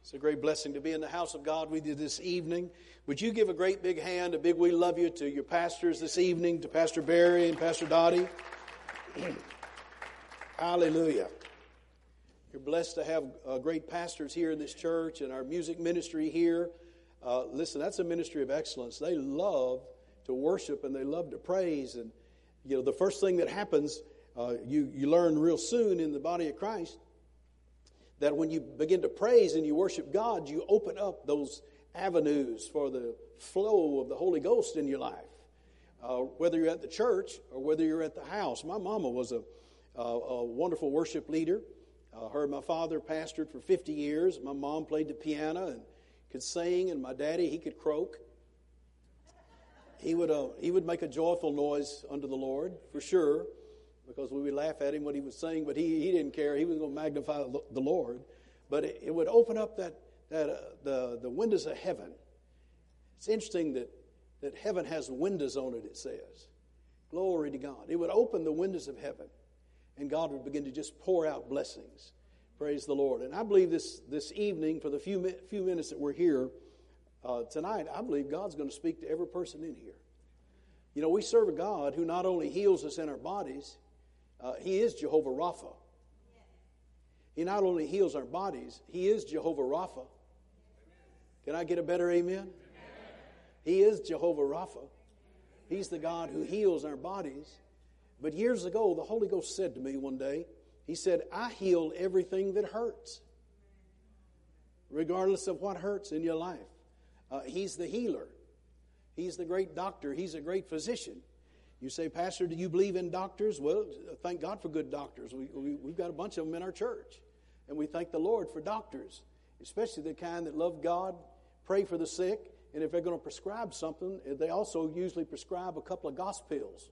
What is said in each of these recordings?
It's a great blessing to be in the house of God with you this evening. Would you give a great big hand, a big we love you to your pastors this evening, to Pastor Barry and Pastor Dottie. Hallelujah. You're blessed to have great pastors here in this church and our music ministry here. Listen, that's a ministry of excellence. They love to worship and they love to praise. And, you know, the first thing that happens, you learn real soon in the body of Christ, that when you begin to praise and you worship God, you open up those avenues for the flow of the Holy Ghost in your life. Whether you're at the church or whether you're at the house. My mama was a wonderful worship leader. Her and my father pastored for 50 years. My mom played the piano and could sing, and my daddy, he could croak. He would make a joyful noise unto the Lord, for sure, because we would laugh at him when he was singing, but he didn't care. He was going to magnify the Lord. But it would open up the windows of heaven. It's interesting that heaven has windows on it, it says. Glory to God. It would open the windows of heaven, and God would begin to just pour out blessings. Praise the Lord. And I believe this evening, for the few minutes that we're here tonight, I believe God's going to speak to every person in here. You know, we serve a God who not only heals us in our bodies, He is Jehovah Rapha. He not only heals our bodies, He is Jehovah Rapha. Can I get a better amen? He is Jehovah Rapha. He's the God who heals our bodies. But years ago, the Holy Ghost said to me one day, He said, I heal everything that hurts, regardless of what hurts in your life. He's the healer. He's the great doctor. He's a great physician. You say, Pastor, do you believe in doctors? Well, thank God for good doctors. We've got a bunch of them in our church. And we thank the Lord for doctors, especially the kind that love God, pray for the sick, and if they're going to prescribe something, they also usually prescribe a couple of pills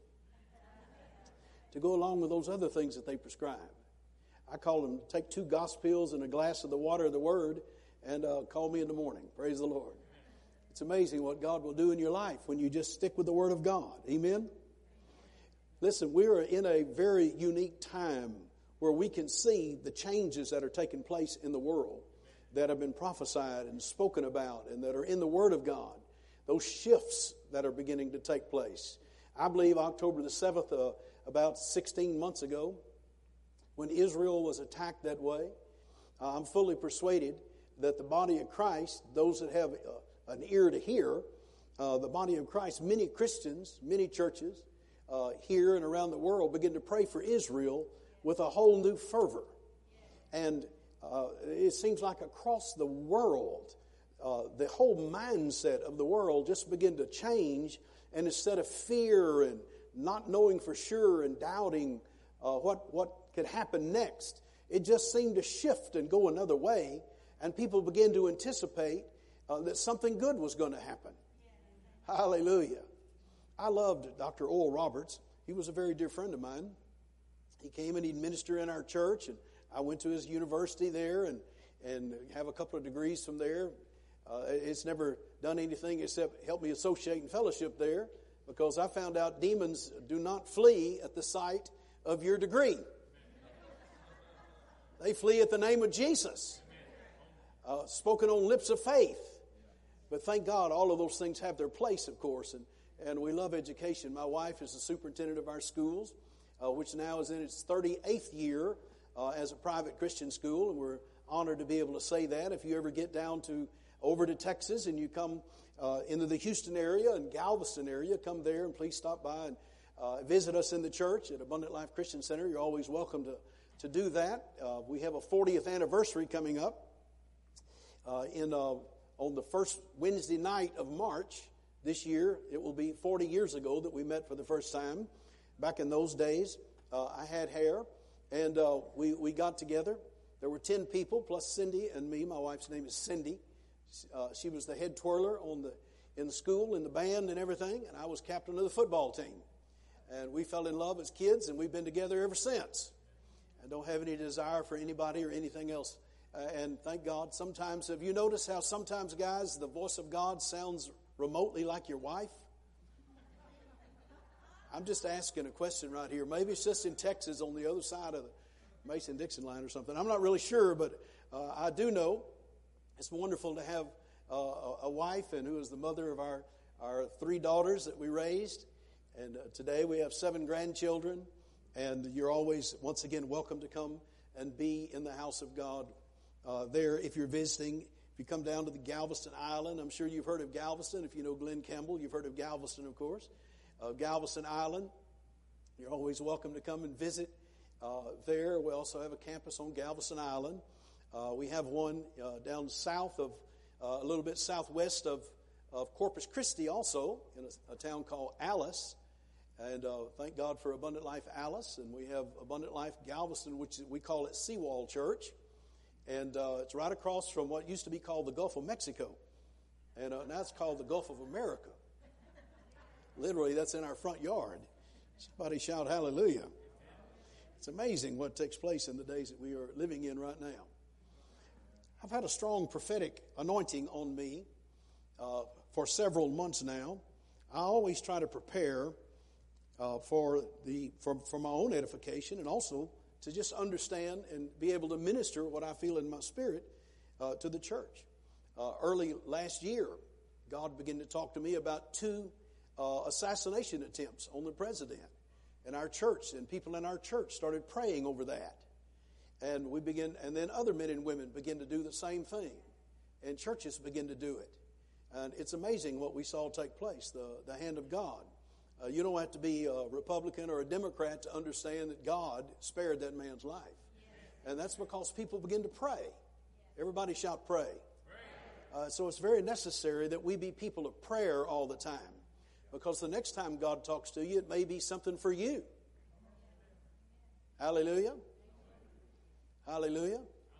to go along with those other things that they prescribe. I call them, take 2 pills and a glass of the water of the Word, and call me in the morning. Praise the Lord. It's amazing what God will do in your life when you just stick with the Word of God. Amen? Listen, we are in a very unique time where we can see the changes that are taking place in the world that have been prophesied and spoken about and that are in the Word of God. Those shifts that are beginning to take place. I believe October the 7th, about 16 months ago, when Israel was attacked that way, I'm fully persuaded that the body of Christ, those that have an ear to hear, the body of Christ, many Christians, many churches, here and around the world begin to pray for Israel with a whole new fervor. And it seems like across the world, the whole mindset of the world just began to change. And instead of fear and not knowing for sure and doubting what could happen next, it just seemed to shift and go another way. And people began to anticipate that something good was going to happen. Hallelujah. I loved Dr. Oral Roberts. He was a very dear friend of mine. He came and he'd minister in our church, and I went to his university there and have a couple of degrees from there. It's never done anything except help me associate and fellowship there, because I found out demons do not flee at the sight of your degree. They flee at the name of Jesus, spoken on lips of faith. But thank God all of those things have their place, of course, and we love education. My wife is the superintendent of our schools, which now is in its 38th year as a private Christian school, and we're honored to be able to say that. If you ever get down over to Texas and you come into the Houston area and Galveston area, come there and please stop by and visit us in the church at Abundant Life Christian Center. You're always welcome to do that. We have a 40th anniversary coming up on the first Wednesday night of March. This year, it will be 40 years ago that we met for the first time. Back in those days, I had hair, and we got together. There were 10 people, plus Cindy and me. My wife's name is Cindy. She was the head twirler in the school, in the band and everything, and I was captain of the football team. And we fell in love as kids, and we've been together ever since. I don't have any desire for anybody or anything else. And thank God, sometimes, have you noticed how sometimes, guys, the voice of God sounds remotely like your wife? I'm just asking a question right here. Maybe it's just in Texas on the other side of the Mason-Dixon line or something. I'm not really sure, but I do know, It's wonderful to have a wife and who is the mother of our 3 daughters that we raised. And today we have 7 grandchildren. And you're always, once again, welcome to come and be in the house of God there if you're visiting. If you come down to the Galveston Island, I'm sure you've heard of Galveston. If you know Glenn Campbell, you've heard of Galveston, of course. Galveston Island, you're always welcome to come and visit there. We also have a campus on Galveston Island. We have one down south of, a little bit southwest of Corpus Christi also, in a town called Alice. And thank God for Abundant Life Alice. And we have Abundant Life Galveston, which we call it Seawall Church. And it's right across from what used to be called the Gulf of Mexico. And now it's called the Gulf of America. Literally, that's in our front yard. Somebody shout hallelujah. It's amazing what takes place in the days that we are living in right now. I've had a strong prophetic anointing on me for several months now. I always try to prepare for my own edification and also to just understand and be able to minister what I feel in my spirit to the church. Early last year, God began to talk to me about 2 assassination attempts on the president in our church, and people in our church started praying over that. And then other men and women begin to do the same thing. And churches begin to do it. And it's amazing what we saw take place, the hand of God. You don't have to be a Republican or a Democrat to understand that God spared that man's life. And that's because people begin to pray. Everybody shout pray. So it's very necessary that we be people of prayer all the time. Because the next time God talks to you, it may be something for you. Hallelujah. Hallelujah.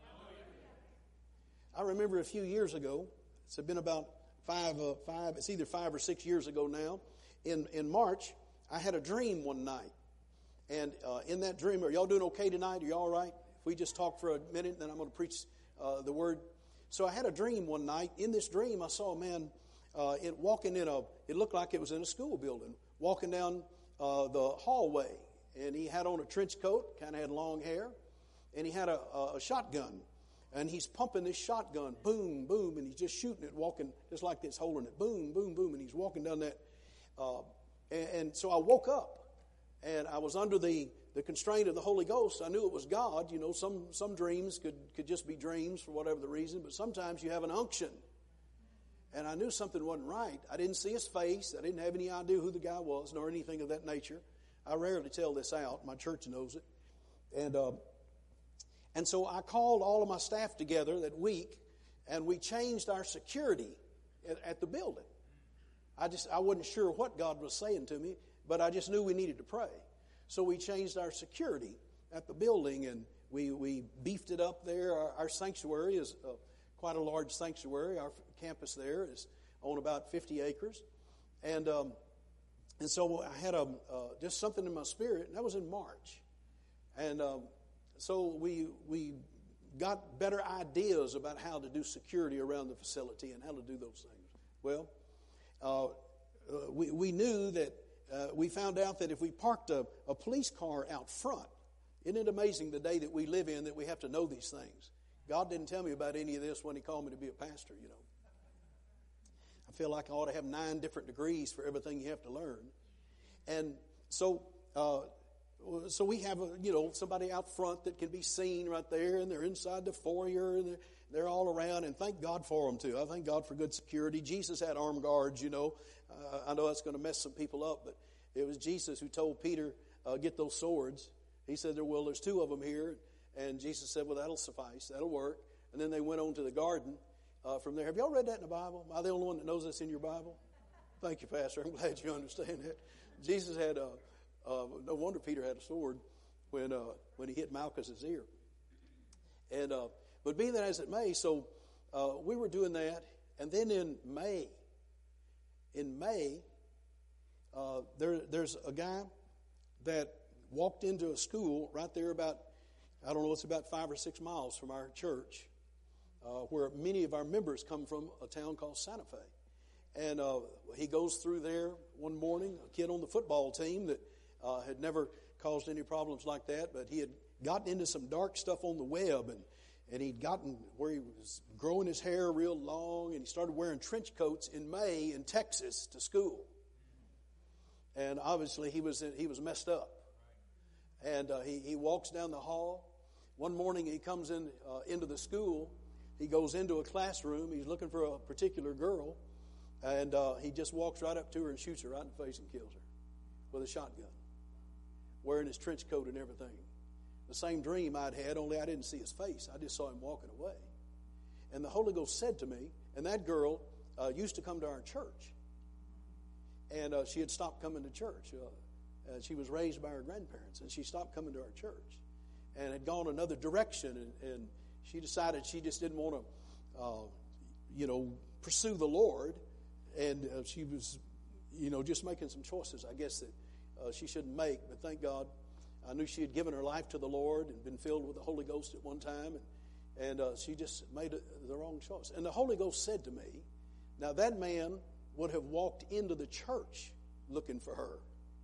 I remember a few years ago, it's been about it's either 5 or 6 years ago now, in March, I had a dream one night. And in that dream, are y'all doing okay tonight? Are y'all all right? If we just talk for a minute, then I'm going to preach the word. So I had a dream one night. In this dream, I saw a man walking it looked like it was in a school building, walking down the hallway. And he had on a trench coat, kind of had long hair. And he had a shotgun, and he's pumping this shotgun, boom, boom, and he's just shooting it, walking just like this, holding it, boom, boom, boom, and he's walking down that. And so I woke up, and I was under the constraint of the Holy Ghost. I knew it was God. You know, some dreams could just be dreams for whatever the reason, but sometimes you have an unction. And I knew something wasn't right. I didn't see his face. I didn't have any idea who the guy was, nor anything of that nature. I rarely tell this out. My church knows it. And so I called all of my staff together that week, and we changed our security at the building. I wasn't sure what God was saying to me, but I just knew we needed to pray. So we changed our security at the building, and we beefed it up there. Our sanctuary is quite a large sanctuary. Our campus there is on about 50 acres. And so I had just something in my spirit, and that was in March. And so we got better ideas about how to do security around the facility and how to do those things. Well, we knew that we found out that if we parked a police car out front, isn't it amazing the day that we live in that we have to know these things? God didn't tell me about any of this when He called me to be a pastor, you know. I feel like I ought to have 9 different degrees for everything you have to learn. And so we have somebody out front that can be seen right there, and they're inside the foyer, and they're all around, and thank God for them too. I thank God for good security. Jesus had armed guards, you know. I know that's going to mess some people up, but it was Jesus who told Peter, get those swords. He said, there's 2 of them here, and Jesus said, well, that'll suffice, that'll work. And then they went on to the garden from there. Have y'all read that in the Bible? Am I the only one that knows this in your Bible? Thank you, Pastor. I'm glad you understand that. Jesus had no wonder Peter had a sword when he hit Malchus's ear. And but be that as it may, so we were doing that, and then in May, there's a guy that walked into a school right there about, I don't know, it's about 5 or 6 miles from our church, where many of our members come from, a town called Santa Fe. And he goes through there one morning, a kid on the football team that had never caused any problems like that, but he had gotten into some dark stuff on the web, And he'd gotten where he was growing his hair real long, and he started wearing trench coats in May in Texas to school. And obviously he was messed up. And he walks down the hall. One morning he comes into the school. He goes into a classroom. He's looking for a particular girl. And he just walks right up to her and shoots her right in the face and kills her with a shotgun, wearing his trench coat and everything. The same dream I'd had, only I didn't see his face. I just saw him walking away. And the Holy Ghost said to me, and that girl used to come to our church. And she had stopped coming to church. She was raised by her grandparents, and she stopped coming to our church and had gone another direction. And she decided she just didn't want to, pursue the Lord. And she was, just making some choices, I guess, that she shouldn't make. But thank God, I knew she had given her life to the Lord and been filled with the Holy Ghost at one time. And she just made the wrong choice. And the Holy Ghost said to me, now that man would have walked into the church looking for her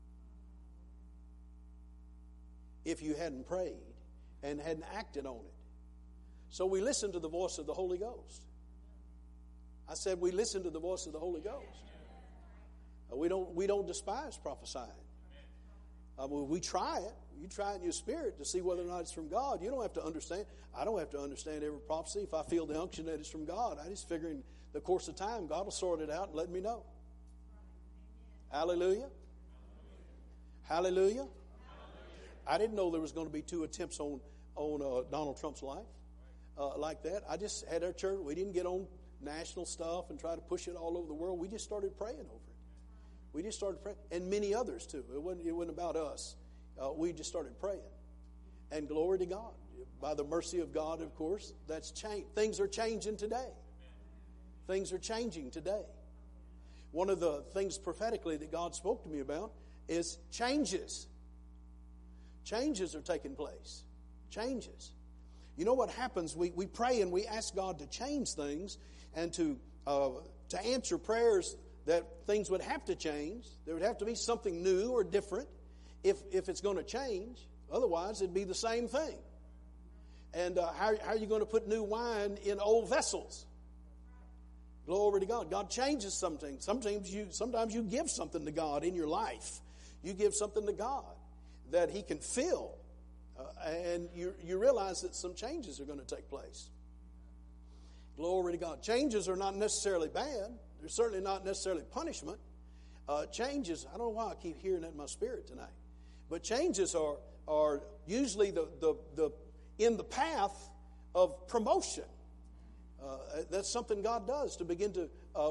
if you hadn't prayed and hadn't acted on it. So we listened to the voice of the Holy Ghost. I said we listen to the voice of the Holy Ghost. We don't despise prophesying. We try it. You try it in your spirit to see whether or not it's from God. You don't have to understand. I don't have to understand every prophecy. If I feel the unction that it's from God, I just figure in the course of time, God will sort it out and let me know. Hallelujah. Hallelujah. I didn't know there was going to be 2 attempts on Donald Trump's life like that. I just had our church. We didn't get on national stuff and try to push it all over the world. We just started praying over it. We just started praying, and many others too. It wasn't about us. We just started praying, and glory to God. By the mercy of God, of course, that's changed. Things are changing today. Things are changing today. One of the things prophetically that God spoke to me about is changes. Changes are taking place. Changes. You know what happens? We pray and we ask God to change things and to answer prayers that things would have to change. There would have to be something new or different if it's going to change. Otherwise, it'd be the same thing. And how are you going to put new wine in old vessels? Glory to God. God changes something. Sometimes you give something to God in your life. You give something to God that He can fill. And you realize that some changes are going to take place. Glory to God. Changes are not necessarily bad. They're certainly not necessarily punishment. Changes, I don't know why I keep hearing that in my spirit tonight. But changes are usually the in the path of promotion. That's something God does to begin to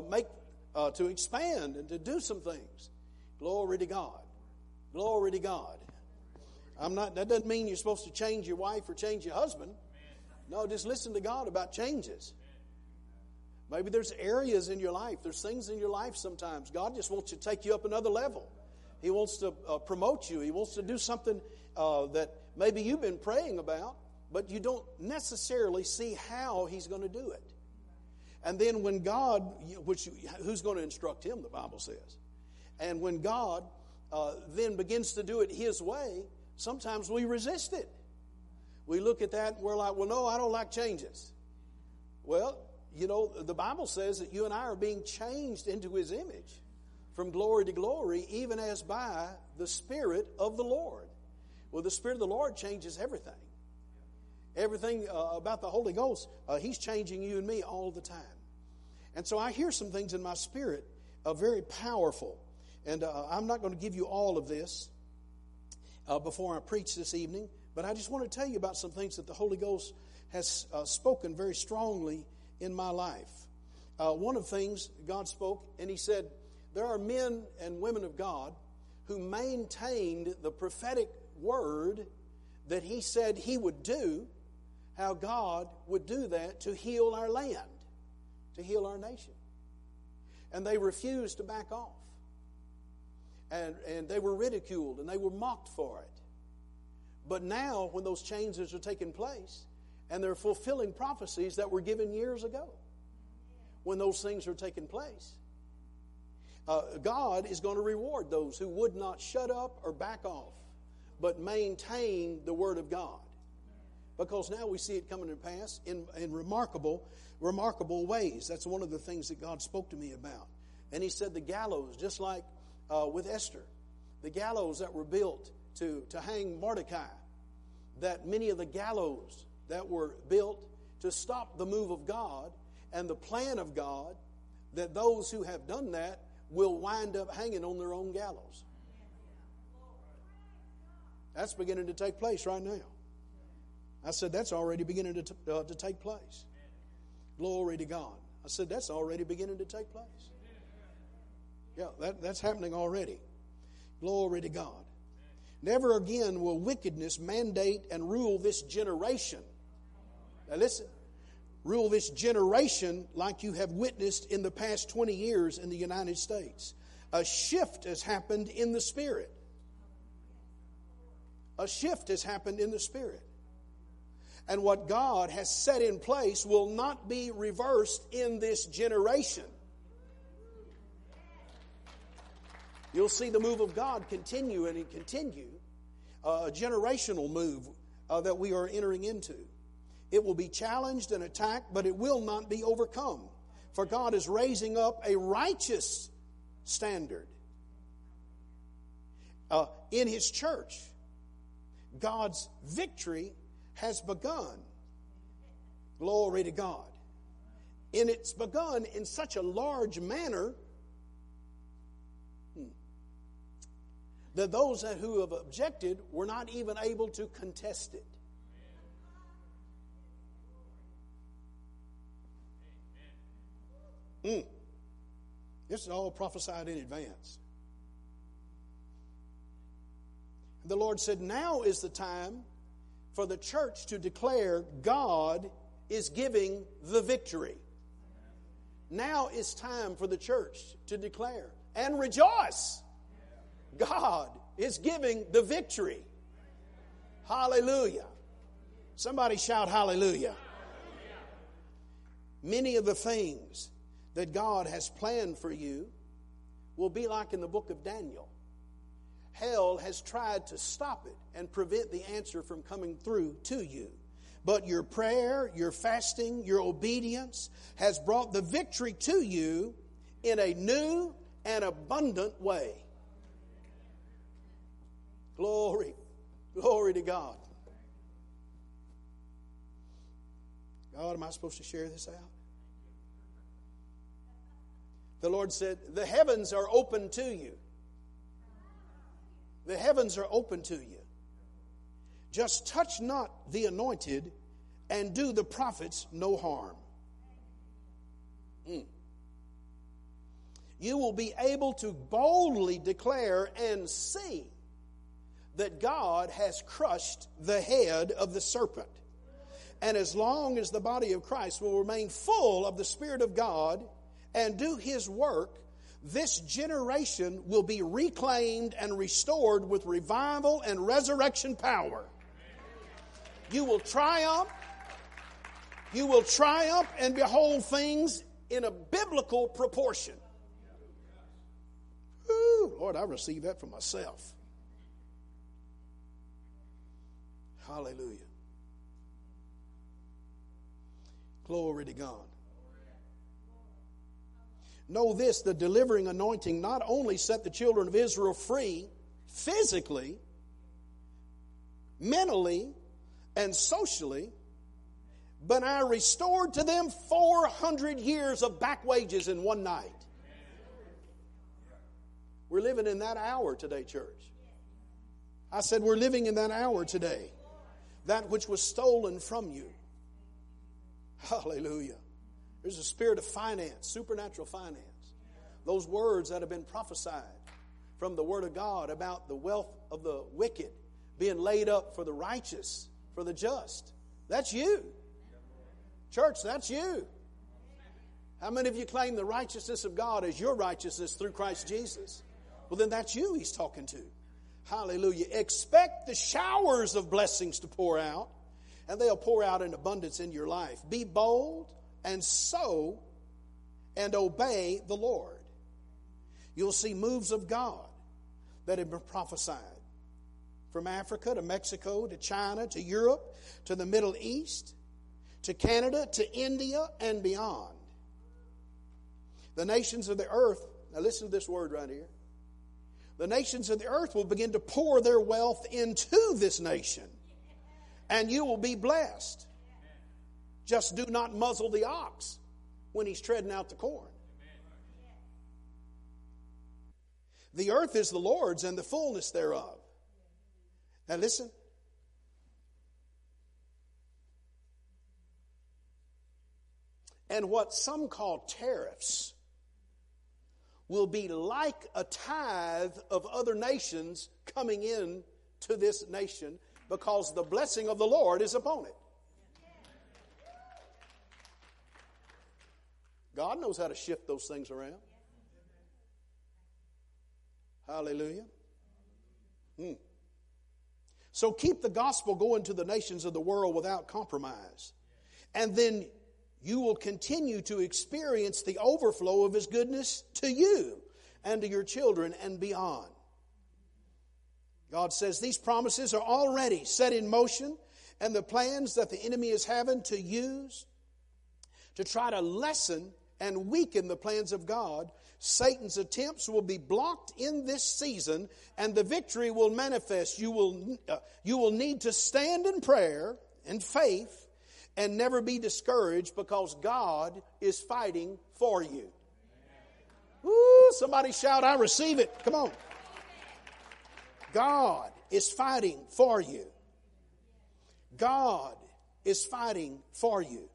to expand and to do some things. Glory to God. Glory to God. That doesn't mean you're supposed to change your wife or change your husband. No, just listen to God about changes. Maybe there's areas in your life, there's things in your life sometimes. God just wants to take you up another level. He wants to promote you. He wants to do something that maybe you've been praying about, but you don't necessarily see how He's going to do it. And then when God, who's going to instruct Him, the Bible says. And when God then begins to do it His way, sometimes we resist it. We look at that and we're like, well, no, I don't like changes. Well, the Bible says that you and I are being changed into His image from glory to glory, even as by the Spirit of the Lord. Well, the Spirit of the Lord changes everything. Everything about the Holy Ghost, He's changing you and me all the time. And so I hear some things in my spirit very powerful. And I'm not going to give you all of this before I preach this evening, but I just want to tell you about some things that the Holy Ghost has spoken very strongly in my life. One of the things God spoke, and He said, there are men and women of God who maintained the prophetic word that He said He would do, how God would do that to heal our land, to heal our nation. And they refused to back off. And they were ridiculed and they were mocked for it. But now, when those changes are taking place, and they're fulfilling prophecies that were given years ago, when those things are taking place, God is going to reward those who would not shut up or back off, but maintain the Word of God. Because now we see it coming to pass in remarkable ways. That's one of the things that God spoke to me about. And He said the gallows, just like with Esther, the gallows that were built to hang Mordecai, that many of the gallows that were built to stop the move of God and the plan of God, that those who have done that will wind up hanging on their own gallows. That's beginning to take place right now. I said, that's already beginning to take place. Glory to God. I said, that's already beginning to take place. Yeah, that's happening already. Glory to God. Never again will wickedness mandate and rule this generation. Now listen, rule this generation like you have witnessed in the past 20 years in the United States. A shift has happened in the Spirit. A shift has happened in the Spirit. And what God has set in place will not be reversed in this generation. You'll see the move of God continue and continue. A generational move that we are entering into. It will be challenged and attacked, but it will not be overcome. For God is raising up a righteous standard in His church. God's victory has begun. Glory to God. And it's begun in such a large manner that those who have objected were not even able to contest it. This is all prophesied in advance. The Lord said, now is the time for the church to declare God is giving the victory. Now is time for the church to declare and rejoice. God is giving the victory. Hallelujah. Somebody shout hallelujah. Many of the things that God has planned for you will be like in the book of Daniel. Hell has tried to stop it and prevent the answer from coming through to you. But your prayer, your fasting, your obedience has brought the victory to you in a new and abundant way. Glory. Glory to God. God, am I supposed to share this out? The Lord said, the heavens are open to you. The heavens are open to you. Just touch not the anointed and do the prophets no harm. You will be able to boldly declare and see that God has crushed the head of the serpent. And as long as the body of Christ will remain full of the Spirit of God and do His work, this generation will be reclaimed and restored with revival and resurrection power. You will triumph. You will triumph and behold things in a biblical proportion. Ooh, Lord, I receive that for myself. Hallelujah. Glory to God. Know this, the delivering anointing not only set the children of Israel free physically, mentally, and socially, but I restored to them 400 years of back wages in one night. We're living in that hour today, church. I said we're living in that hour today. That which was stolen from you. Hallelujah. There's a spirit of finance, supernatural finance. Those words that have been prophesied from the Word of God about the wealth of the wicked being laid up for the righteous, for the just. That's you. Church, that's you. How many of you claim the righteousness of God as your righteousness through Christ Jesus? Well, then that's you He's talking to. Hallelujah. Expect the showers of blessings to pour out, and they'll pour out in abundance in your life. Be bold and sow and obey the Lord. You'll see moves of God that have been prophesied from Africa to Mexico to China to Europe to the Middle East to Canada to India and beyond. The nations of the earth, now listen to this word right here. The nations of the earth will begin to pour their wealth into this nation, and you will be blessed. Just do not muzzle the ox when he's treading out the corn. The earth is the Lord's and the fullness thereof. Now listen. And what some call tariffs will be like a tithe of other nations coming in to this nation because the blessing of the Lord is upon it. God knows how to shift those things around. Hallelujah. So keep the gospel going to the nations of the world without compromise. And then you will continue to experience the overflow of His goodness to you and to your children and beyond. God says these promises are already set in motion, and the plans that the enemy is having to use to try to lessen and weaken the plans of God, Satan's attempts will be blocked in this season, and the victory will manifest. You will need to stand in prayer and faith and never be discouraged because God is fighting for you. Woo, somebody shout, I receive it. Come on. God is fighting for you. God is fighting for you.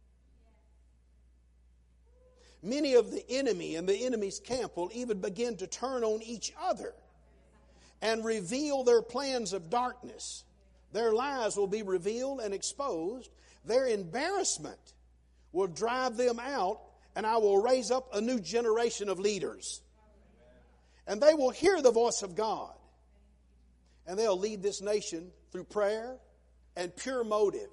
Many of the enemy and the enemy's camp will even begin to turn on each other and reveal their plans of darkness. Their lies will be revealed and exposed. Their embarrassment will drive them out, and I will raise up a new generation of leaders. And they will hear the voice of God. And they'll lead this nation through prayer and pure motive.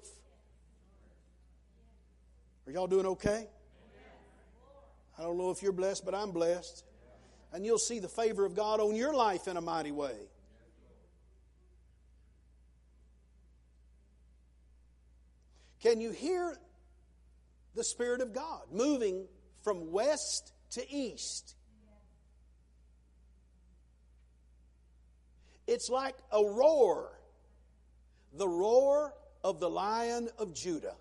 Are y'all doing okay? I don't know if you're blessed, but I'm blessed. And you'll see the favor of God on your life in a mighty way. Can you hear the Spirit of God moving from west to east? It's like a roar, the roar of the Lion of Judah.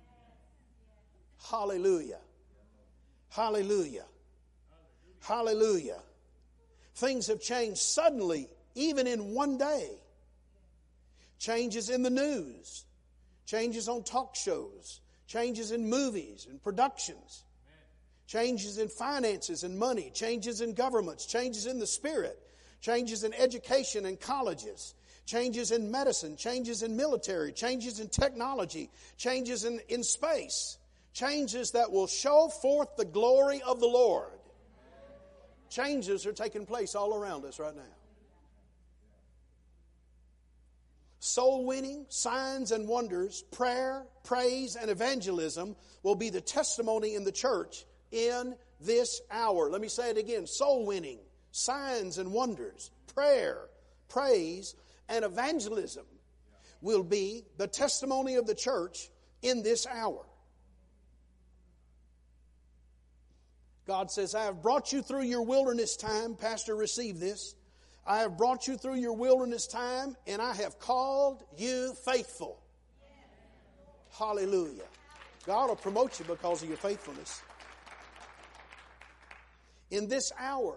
Hallelujah. Hallelujah. Hallelujah. Things have changed suddenly, even in one day. Changes in the news. Changes on talk shows. Changes in movies and productions. Changes in finances and money. Changes in governments. Changes in the spirit. Changes in education and colleges. Changes in medicine. Changes in military. Changes in technology. Changes in space. Changes that will show forth the glory of the Lord. Changes are taking place all around us right now. Soul winning, signs and wonders, prayer, praise, and evangelism will be the testimony in the church in this hour. Let me say it again. Soul winning, signs and wonders, prayer, praise, and evangelism will be the testimony of the church in this hour. God says, I have brought you through your wilderness time. Pastor, receive this. I have brought you through your wilderness time, and I have called you faithful. Hallelujah. God will promote you because of your faithfulness. In this hour,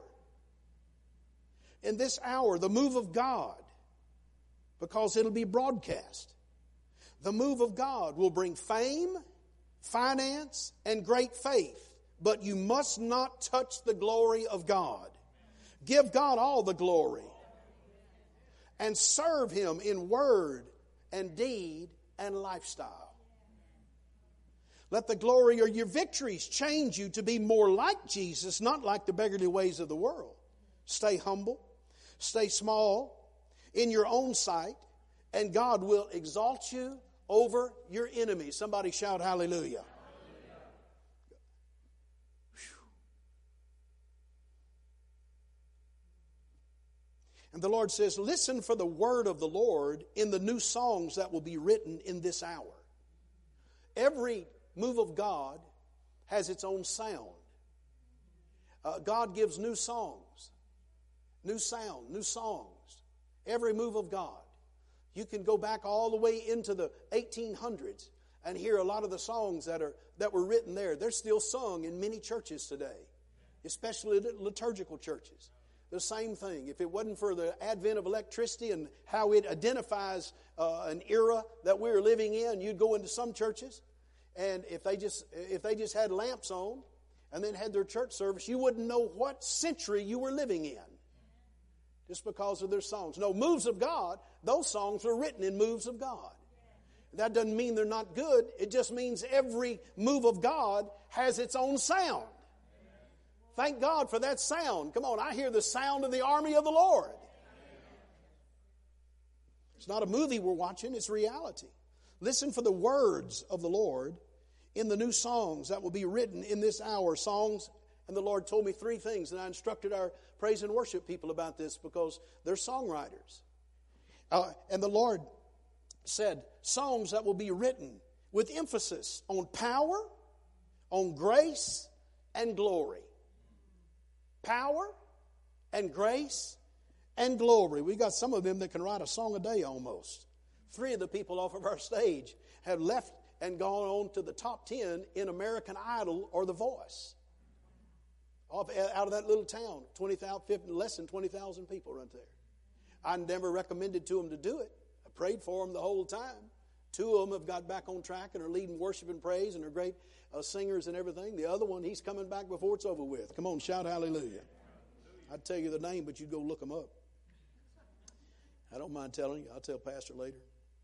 the move of God, because it'll be broadcast, the move of God will bring fame, finance, and great faith. But you must not touch the glory of God. Give God all the glory. And serve Him in word and deed and lifestyle. Let the glory or your victories change you to be more like Jesus, not like the beggarly ways of the world. Stay humble. Stay small in your own sight. And God will exalt you over your enemies. Somebody shout hallelujah. And the Lord says, listen for the word of the Lord in the new songs that will be written in this hour. Every move of God has its own sound. God gives new songs, new sound, new songs. Every move of God. You can go back all the way into the 1800s and hear a lot of the songs that were written there. They're still sung in many churches today, especially liturgical churches. The same thing. If it wasn't for the advent of electricity and how it identifies an era that we're living in, you'd go into some churches, and if they just had lamps on and then had their church service, you wouldn't know what century you were living in just because of their songs. No, moves of God, those songs were written in moves of God. That doesn't mean they're not good. It just means every move of God has its own sound. Thank God for that sound. Come on, I hear the sound of the army of the Lord. It's not a movie we're watching, it's reality. Listen for the words of the Lord in the new songs that will be written in this hour. Songs, and the Lord told me three things, and I instructed our praise and worship people about this because they're songwriters. And the Lord said, songs that will be written with emphasis on power, on grace, and glory. Power and grace and glory. We got some of them that can write a song a day almost. 3 of the people off of our stage have left and gone on to the top 10 in American Idol or The Voice. Out of that little town, less than 20,000 people right there. I never recommended to them to do it. I prayed for them the whole time. 2 of them have got back on track and are leading worship and praise and are great singers and everything. The other one, he's coming back before it's over with. Come on, shout hallelujah. I'd tell you the name, but you'd go look them up. I don't mind telling you. I'll tell Pastor later.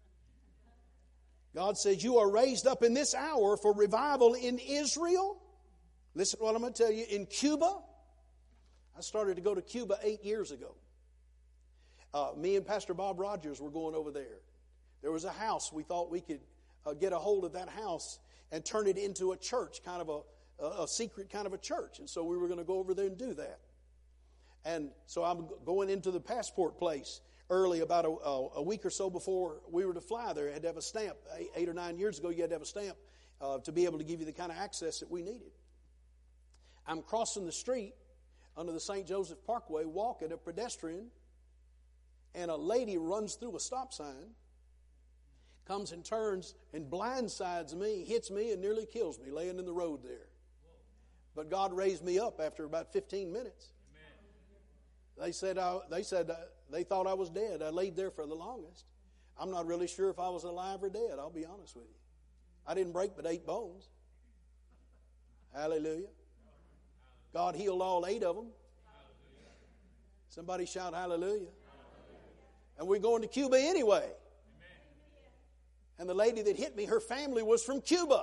God says, you are raised up in this hour for revival in Israel. Listen to what I'm going to tell you. In Cuba, I started to go to Cuba 8 years ago. Me and Pastor Bob Rogers were going over there. There was a house. We thought we could get a hold of that house and turn it into a church, kind of a secret kind of a church. And so we were going to go over there and do that. And so I'm going into the passport place early, about a week or so before we were to fly there. I had to have a stamp. 8 or 9 years ago, you had to have a stamp to be able to give you the kind of access that we needed. I'm crossing the street under the St. Joseph Parkway, walking, a pedestrian, and a lady runs through a stop sign, comes and turns and blindsides me, hits me, and nearly kills me laying in the road there. But God raised me up after about 15 minutes. They said they thought I was dead. I laid there for the longest. I'm not really sure if I was alive or dead, I'll be honest with you. I didn't break but 8 bones. Hallelujah. God healed all 8 of them. Somebody shout hallelujah. And we're going to Cuba anyway. And the lady that hit me, her family was from Cuba.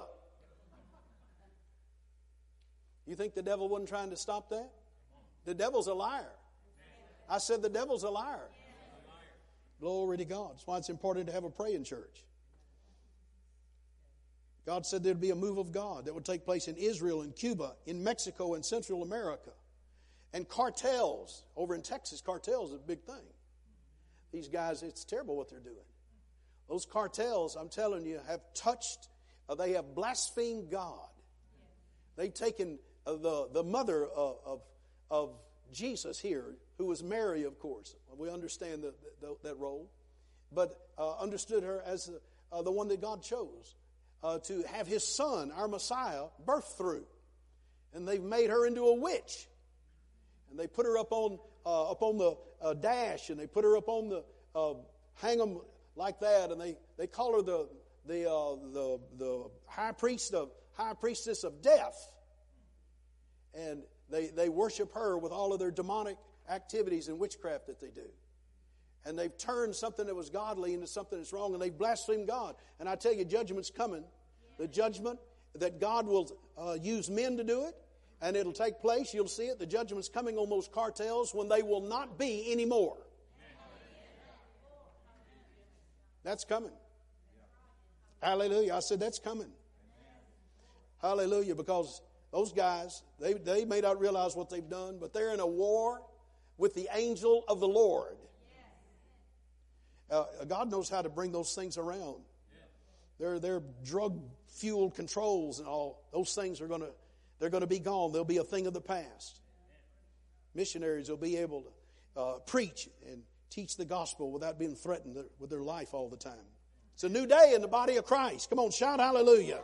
You think the devil wasn't trying to stop that? The devil's a liar. I said the devil's a liar. Glory to God. That's why it's important to have a praying church. God said there'd be a move of God that would take place in Israel, in Cuba, in Mexico, and Central America. And cartels, over in Texas, cartels is a big thing. These guys, it's terrible what they're doing. Those cartels, I'm telling you, have touched, they have blasphemed God. They've taken the mother of Jesus here, who was Mary, of course. We understand that role. But understood her as the one that God chose to have His Son, our Messiah, birthed through. And they've made her into a witch. And they put her up on the dash, and they put her up on the hang them like that, and they call her the high priestess of death. And they worship her with all of their demonic activities and witchcraft that they do. And they've turned something that was godly into something that's wrong, and they've blasphemed God. And I tell you, judgment's coming. The judgment that God will use men to do it, and it'll take place. You'll see it. The judgment's coming on those cartels when they will not be anymore. That's coming. Hallelujah. I said that's coming. Hallelujah. Because those guys, they may not realize what they've done, but they're in a war with the angel of the Lord. God knows how to bring those things around. Their drug-fueled controls and all, those things they're going to be gone. They'll be a thing of the past. Missionaries will be able to preach and teach the gospel without being threatened with their life all the time. It's a new day in the body of Christ. Come on, shout hallelujah.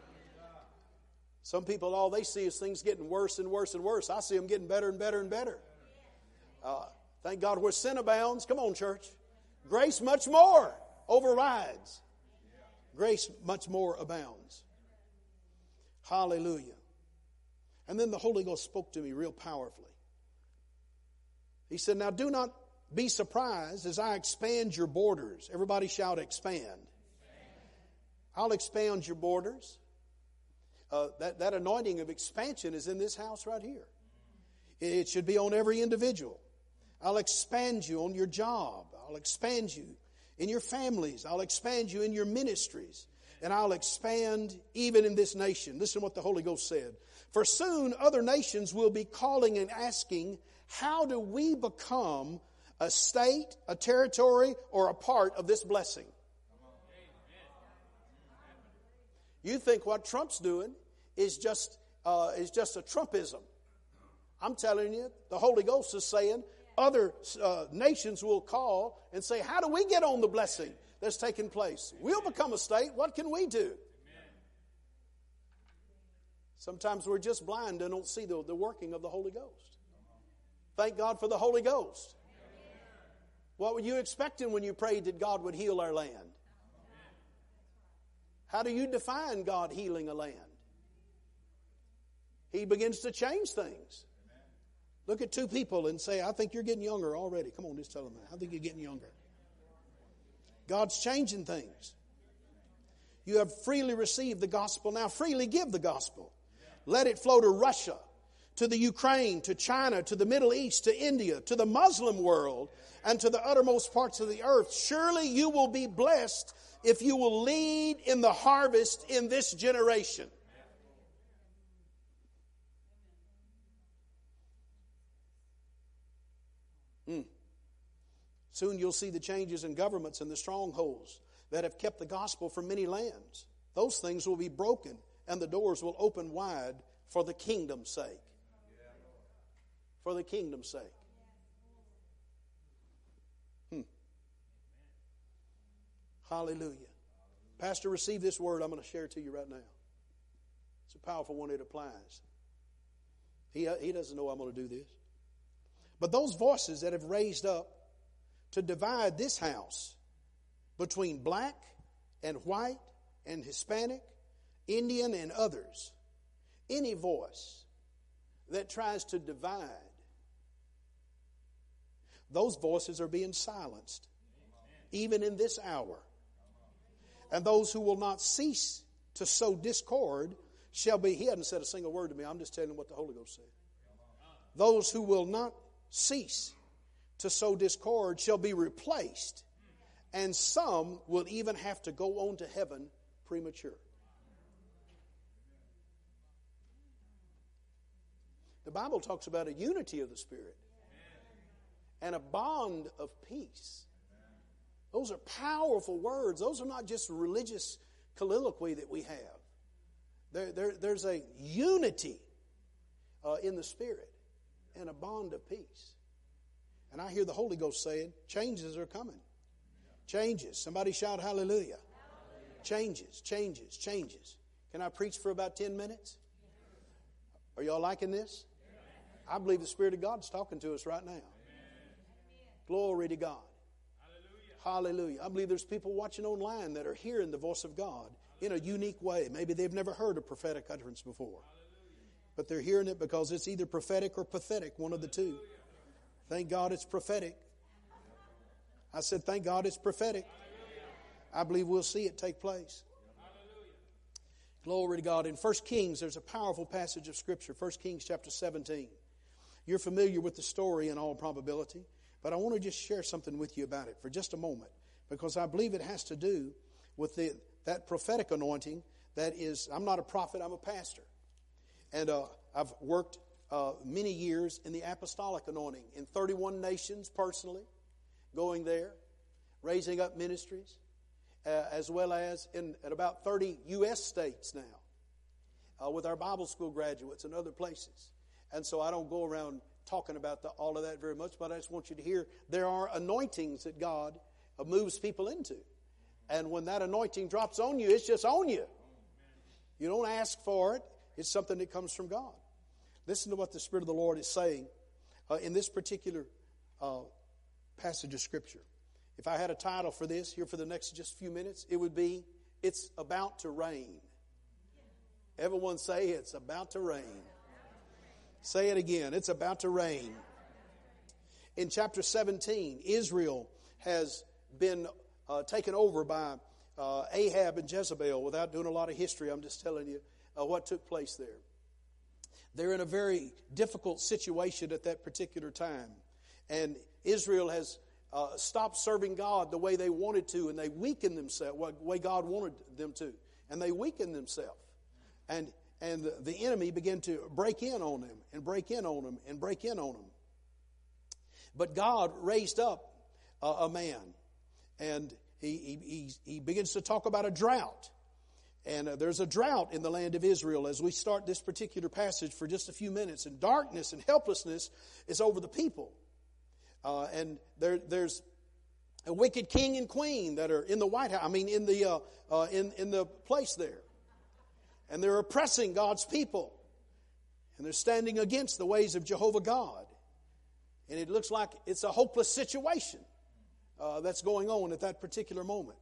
Some people, all they see is things getting worse and worse and worse. I see them getting better and better and better. Thank God where sin abounds. Come on, church. Grace much more overrides. Grace much more abounds. Hallelujah. And then the Holy Ghost spoke to me real powerfully. He said, now do not be surprised as I expand your borders. Everybody shout expand. I'll expand your borders. That anointing of expansion is in this house right here. It should be on every individual. I'll expand you on your job. I'll expand you in your families. I'll expand you in your ministries. And I'll expand even in this nation. Listen to what the Holy Ghost said. For soon other nations will be calling and asking, how do we become a state, a territory, or a part of this blessing? You think what Trump's doing is just a Trumpism. I'm telling you, the Holy Ghost is saying other nations will call and say, how do we get on the blessing that's taking place? We'll become a state. What can we do? Sometimes we're just blind and don't see the working of the Holy Ghost. Thank God for the Holy Ghost. What were you expecting when you prayed that God would heal our land? How do you define God healing a land? He begins to change things. Look at two people and say, I think you're getting younger already. Come on, just tell them that. I think you're getting younger. God's changing things. You have freely received the gospel. Now freely give the gospel. Let it flow to Russia, to the Ukraine, to China, to the Middle East, to India, to the Muslim world, and to the uttermost parts of the earth. Surely you will be blessed if you will lead in the harvest in this generation. Soon you'll see the changes in governments and the strongholds that have kept the gospel from many lands. Those things will be broken and the doors will open wide for the kingdom's sake. For the kingdom's sake. Hallelujah. Pastor, receive this word. I'm going to share it to you right now. It's a powerful one. It applies. He doesn't know I'm going to do this. But those voices that have raised up to divide this house between black and white and Hispanic, Indian and others, any voice that tries to divide, those voices are being silenced, even in this hour. And those who will not cease to sow discord shall be, he hasn't said a single word to me, I'm just telling you what the Holy Ghost said. Those who will not cease to sow discord shall be replaced, and some will even have to go on to heaven premature. The Bible talks about a unity of the Spirit and a bond of peace. Those are powerful words. Those are not just religious colloquy that we have. There's a unity in the Spirit and a bond of peace. And I hear the Holy Ghost saying, changes are coming. Changes. Somebody shout hallelujah. Changes, changes, changes. Can I preach for about 10 minutes? Are y'all liking this? I believe the Spirit of God is talking to us right now. Glory to God. Hallelujah. I believe there's people watching online that are hearing the voice of God in a unique way. Maybe they've never heard a prophetic utterance before. But they're hearing it because it's either prophetic or pathetic, one of the two. Thank God it's prophetic. I said, thank God it's prophetic. I believe we'll see it take place. Glory to God. In 1 Kings, there's a powerful passage of Scripture. 1 Kings chapter 17. You're familiar with the story in all probability. But I want to just share something with you about it for just a moment. Because I believe it has to do with that prophetic anointing that is, I'm not a prophet, I'm a pastor. And I've worked many years in the apostolic anointing in 31 nations personally, going there. raising up ministries, as well as at about 30 U.S. states now, with our Bible school graduates and other places. And so I don't go around talking about all of that very much, but I just want you to hear there are anointings that God moves people into. And when that anointing drops on you, it's just on you. You don't ask for it. It's something that comes from God. Listen to what the Spirit of the Lord is saying in this particular passage of Scripture. If I had a title for this here for the next just few minutes, it would be, It's About to Rain. Everyone say, it's about to rain. Say it again, it's about to rain. In chapter 17, Israel has been taken over by Ahab and Jezebel. Without doing a lot of history, I'm just telling you what took place there. They're in a very difficult situation at that particular time. And Israel has stopped serving God the way they wanted to, and they weakened themselves, the way God wanted them to. And they weakened themselves. And the enemy began to break in on them, and break in on them, and break in on them. But God raised up a man, and he begins to talk about a drought. And there's a drought in the land of Israel as we start this particular passage for just a few minutes. And darkness and helplessness is over the people. And there's a wicked king and queen that are in the White House. In the place there, and they're oppressing God's people, and they're standing against the ways of Jehovah God. And it looks like it's a hopeless situation that's going on at that particular moment.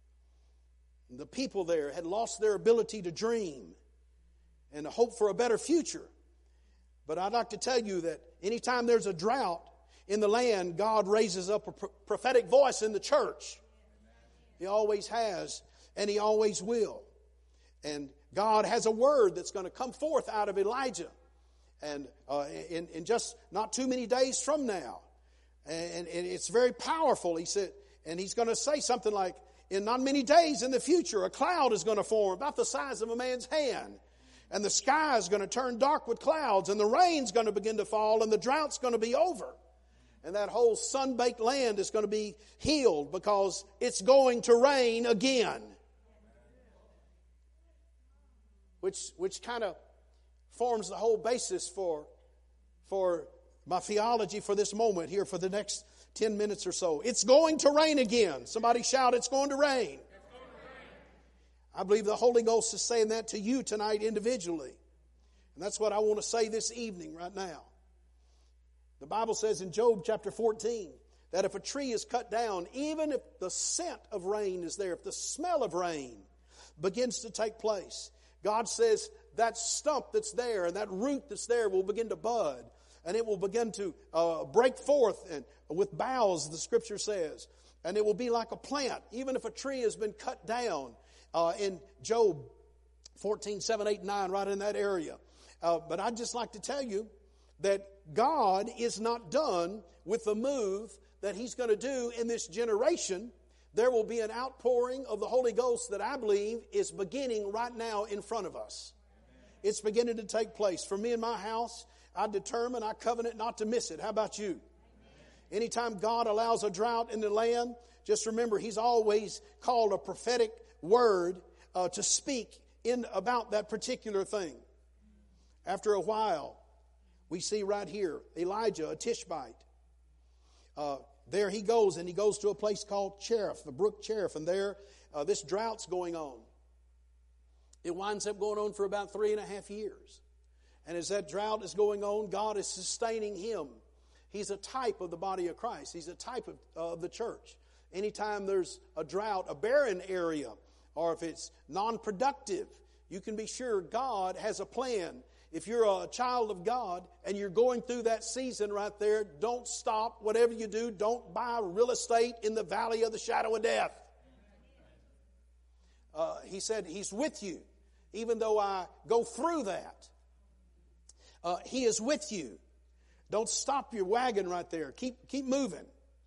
The people there had lost their ability to dream and to hope for a better future. But I'd like to tell you that anytime there's a drought in the land, God raises up a prophetic voice in the church. He always has, and He always will. And God has a word that's going to come forth out of Elijah. And in just not too many days from now. And it's very powerful. He said, and He's going to say something like, in not many days in the future, a cloud is going to form about the size of a man's hand. And the sky is going to turn dark with clouds, and the rain's going to begin to fall, and the drought's going to be over. And that whole sun-baked land is going to be healed because it's going to rain again. Which kind of forms the whole basis for my theology for this moment here for the next 10 minutes or so. It's going to rain again. Somebody shout, it's going to rain. I believe the Holy Ghost is saying that to you tonight individually. And that's what I want to say this evening right now. The Bible says in Job chapter 14 that if a tree is cut down, even if the scent of rain is there, if the smell of rain begins to take place, God says that stump that's there and that root that's there will begin to bud. And it will begin to break forth and with boughs, the Scripture says. And it will be like a plant, even if a tree has been cut down in Job 14, 7, 8, 9, right in that area. But I'd just like to tell you that God is not done with the move that He's going to do in this generation. There will be an outpouring of the Holy Ghost that I believe is beginning right now in front of us. It's beginning to take place. For me and my house, I covenant not to miss it. How about you? Anytime God allows a drought in the land, just remember He's always called a prophetic word to speak about that particular thing. After a while, we see right here, Elijah, a Tishbite. There he goes, and he goes to a place called Cherith, the brook Cherith, and there this drought's going on. It winds up going on for about 3.5 years. And as that drought is going on, God is sustaining him. He's a type of the body of Christ. He's a type of the church. Anytime there's a drought, a barren area, or if it's non-productive, you can be sure God has a plan. If you're a child of God and you're going through that season right there, don't stop. Whatever you do, don't buy real estate in the valley of the shadow of death. He said He's with you, even though I go through that. He is with you. Don't stop your wagon right there. Keep moving.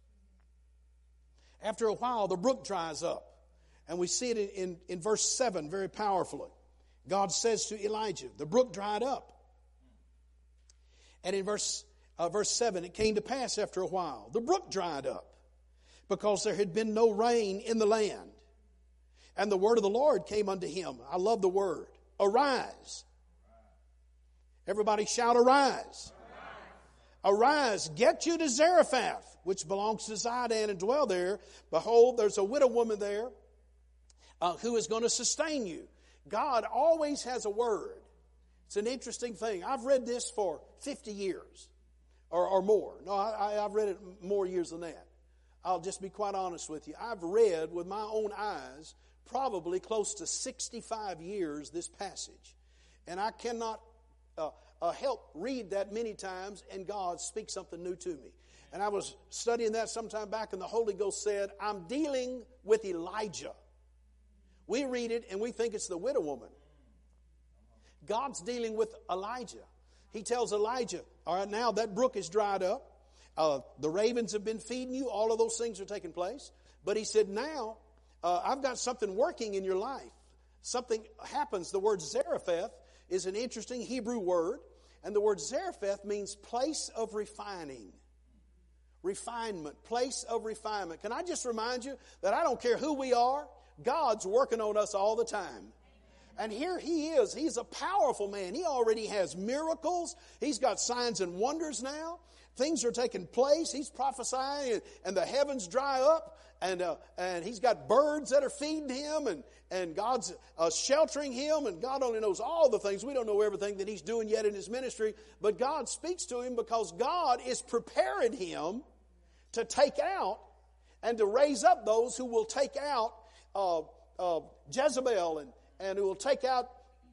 After a while, the brook dries up. And we see it in verse 7 very powerfully. God says to Elijah, the brook dried up. And in verse 7, it came to pass after a while, the brook dried up. because there had been no rain in the land. And the word of the Lord came unto him. I love the word. Arise. Everybody shout, arise. Arise, get you to Zarephath, which belongs to Zidon, and dwell there. Behold, there's a widow woman there who is going to sustain you. God always has a word. It's an interesting thing. I've read this for 50 years or more. No, I've read it more years than that. I'll just be quite honest with you. I've read with my own eyes probably close to 65 years this passage. And I cannot help read that many times and God speaks something new to me. And I was studying that sometime back and the Holy Ghost said, I'm dealing with Elijah. We read it and we think it's the widow woman. God's dealing with Elijah. He tells Elijah, all right, now that brook is dried up. The ravens have been feeding you. All of those things are taking place. But he said, now I've got something working in your life. Something happens. The word Zarephath is an interesting Hebrew word. And the word Zarephath means place of refining. Refinement, place of refinement. Can I just remind you that I don't care who we are, God's working on us all the time. And here he is. He's a powerful man. He already has miracles. He's got signs and wonders now. Things are taking place. He's prophesying and the heavens dry up. And he's got birds that are feeding him. And God's sheltering him. And God only knows all the things. We don't know everything that he's doing yet in his ministry. But God speaks to him because God is preparing him to take out and to raise up those who will take out Jezebel and who will take out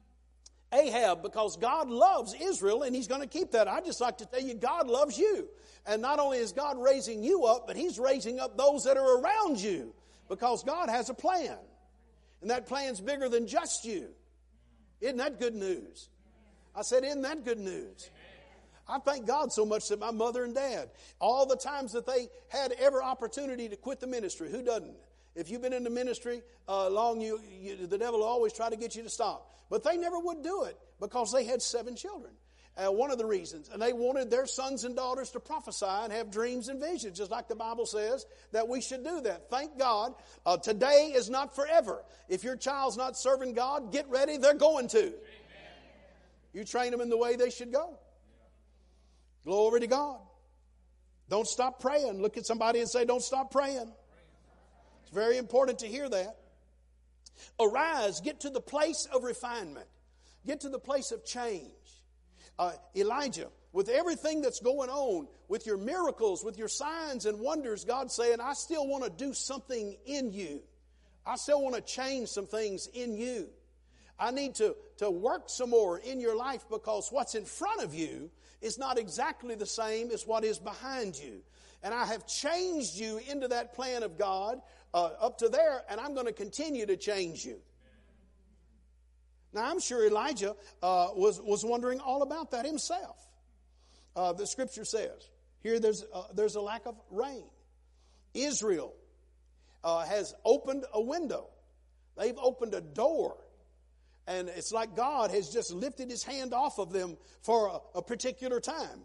Ahab, because God loves Israel and he's going to keep that. I'd just like to tell you, God loves you. And not only is God raising you up, but he's raising up those that are around you, because God has a plan. And that plan's bigger than just you. Isn't that good news? I said, isn't that good news? I thank God so much that my mother and dad, all the times that they had every opportunity to quit the ministry, who doesn't? If you've been in the ministry long, the devil will always try to get you to stop. But they never would do it because they had 7 children. One of the reasons. And they wanted their sons and daughters to prophesy and have dreams and visions, just like the Bible says that we should do that. Thank God. Today is not forever. If your child's not serving God, get ready. They're going to. Amen. You train them in the way they should go. Glory to God. Don't stop praying. Look at somebody and say, don't stop praying. It's very important to hear that. Arise, get to the place of refinement. Get to the place of change. Elijah, with everything that's going on, with your miracles, with your signs and wonders, God's saying, I still want to do something in you. I still want to change some things in you. I need to work some more in your life, because what's in front of you is not exactly the same as what is behind you. And I have changed you into that plan of God up to there, and I'm going to continue to change you. Now, I'm sure Elijah was wondering all about that himself. The scripture says, here there's a lack of rain. Israel has opened a window. They've opened a door. And it's like God has just lifted his hand off of them for a particular time.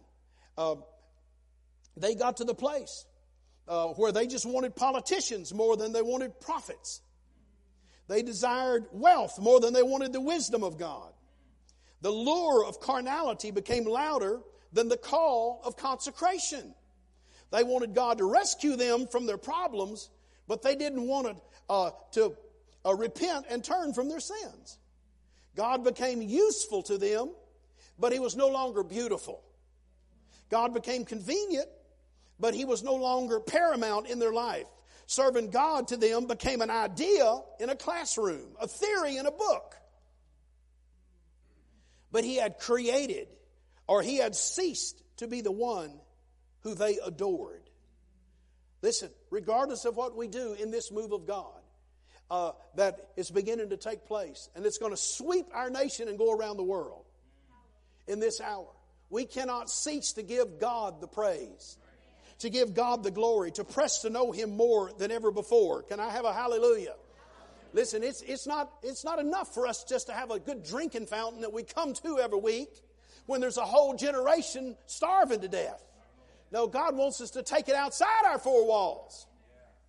They got to the place where they just wanted politicians more than they wanted prophets. They desired wealth more than they wanted the wisdom of God. The lure of carnality became louder than the call of consecration. They wanted God to rescue them from their problems, but they didn't want to repent and turn from their sins. God became useful to them, but he was no longer beautiful. God became convenient, but he was no longer paramount in their life. Serving God to them became an idea in a classroom, a theory in a book. But he had created, or he had ceased to be the one who they adored. Listen, regardless of what we do in this move of God, that is beginning to take place, and it's going to sweep our nation and go around the world in this hour, we cannot cease to give God the praise, to give God the glory, to press to know him more than ever before. Can I have a hallelujah? Listen, it's not enough for us just to have a good drinking fountain that we come to every week when there's a whole generation starving to death. No, God wants us to take it outside our 4 walls.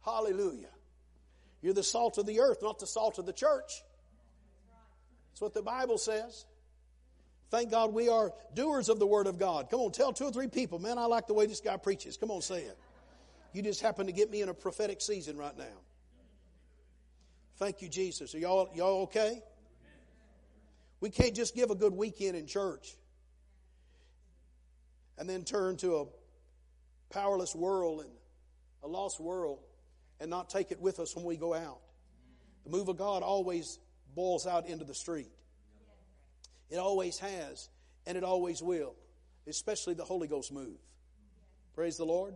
Hallelujah. You're the salt of the earth, not the salt of the church. That's what the Bible says. Thank God we are doers of the Word of God. Come on, tell 2 or 3 people, man, I like the way this guy preaches. Come on, say it. You just happen to get me in a prophetic season right now. Thank you, Jesus. Are y'all okay? We can't just give a good weekend in church and then turn to a powerless world and a lost world and not take it with us when we go out. The move of God always boils out into the street. It always has, and it always will, especially the Holy Ghost move. Praise the Lord.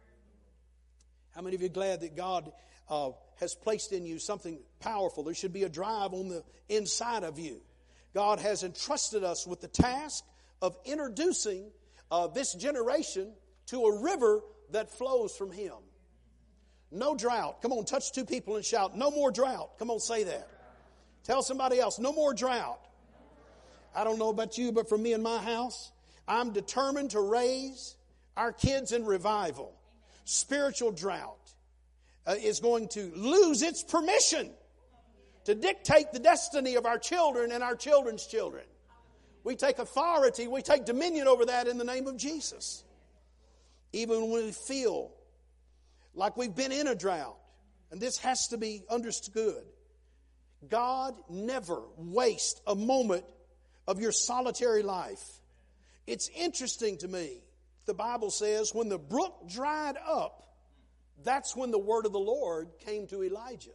How many of you are glad that God has placed in you something powerful? There should be a drive on the inside of you. God has entrusted us with the task of introducing this generation to a river that flows from Him. No drought. Come on, touch 2 people and shout, no more drought. Come on, say that. Tell somebody else, no more drought. I don't know about you, but for me and my house, I'm determined to raise our kids in revival. Spiritual drought is going to lose its permission to dictate the destiny of our children and our children's children. We take authority, we take dominion over that in the name of Jesus. Even when we feel like we've been in a drought, and this has to be understood. God never wastes a moment of your solitary life. It's interesting to me. The Bible says when the brook dried up, that's when the word of the Lord came to Elijah.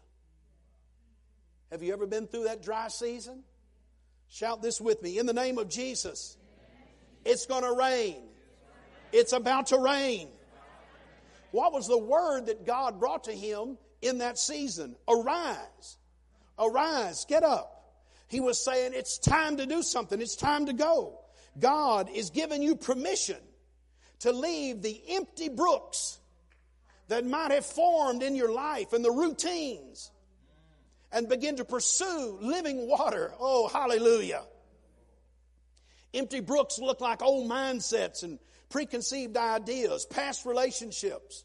Have you ever been through that dry season? Shout this with me. In the name of Jesus, it's going to rain. It's about to rain. What was the word that God brought to him in that season? Arise. Arise. Get up. He was saying it's time to do something. It's time to go. God is giving you permission to leave the empty brooks that might have formed in your life and the routines and begin to pursue living water. Oh, hallelujah. Empty brooks look like old mindsets and preconceived ideas, past relationships,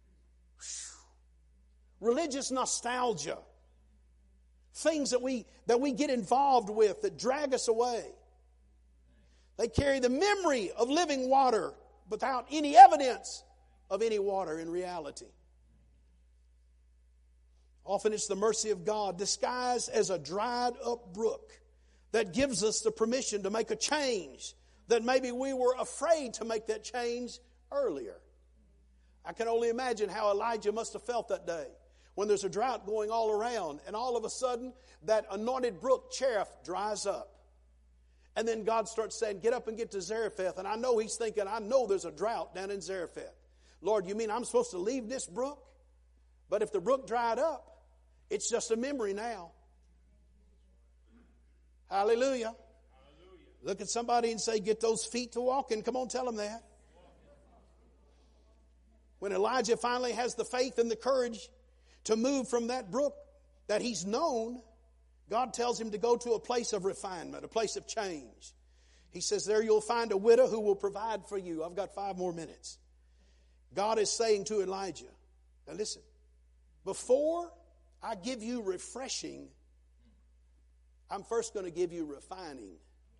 religious nostalgia, things that we get involved with that drag us away. They carry the memory of living water without any evidence of any water in reality. Often it's the mercy of God disguised as a dried up brook that gives us the permission to make a change that maybe we were afraid to make that change earlier. I can only imagine how Elijah must have felt that day when there's a drought going all around and all of a sudden that anointed brook Cherith dries up. And then God starts saying, get up and get to Zarephath. And I know he's thinking, I know there's a drought down in Zarephath. Lord, you mean I'm supposed to leave this brook? But if the brook dried up, it's just a memory now. Hallelujah. Look at somebody and say, get those feet to walking. Come on, tell them that. When Elijah finally has the faith and the courage to move from that brook that he's known, God tells him to go to a place of refinement, a place of change. He says, there you'll find a widow who will provide for you. I've got 5 more minutes. God is saying to Elijah, now listen, before I give you refreshing, I'm first going to give you refining.